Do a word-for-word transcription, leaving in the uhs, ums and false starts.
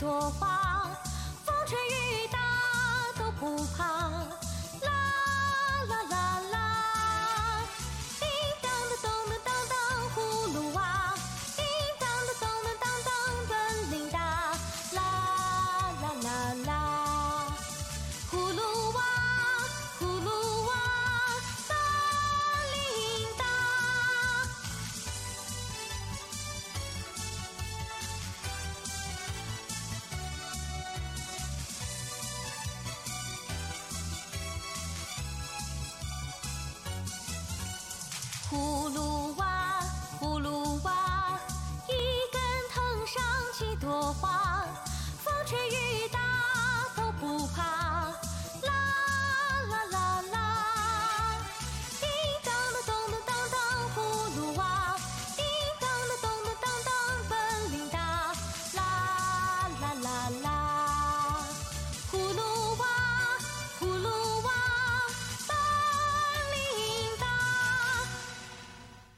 朵花，风吹雨打都不怕。啦啦啦啦，叮当的咚的当当葫芦娃，叮当的咚的当当本领大。啦啦啦啦，葫芦娃，葫芦娃，本领大。葫芦娃，葫芦娃，一根藤上七朵花，风吹雨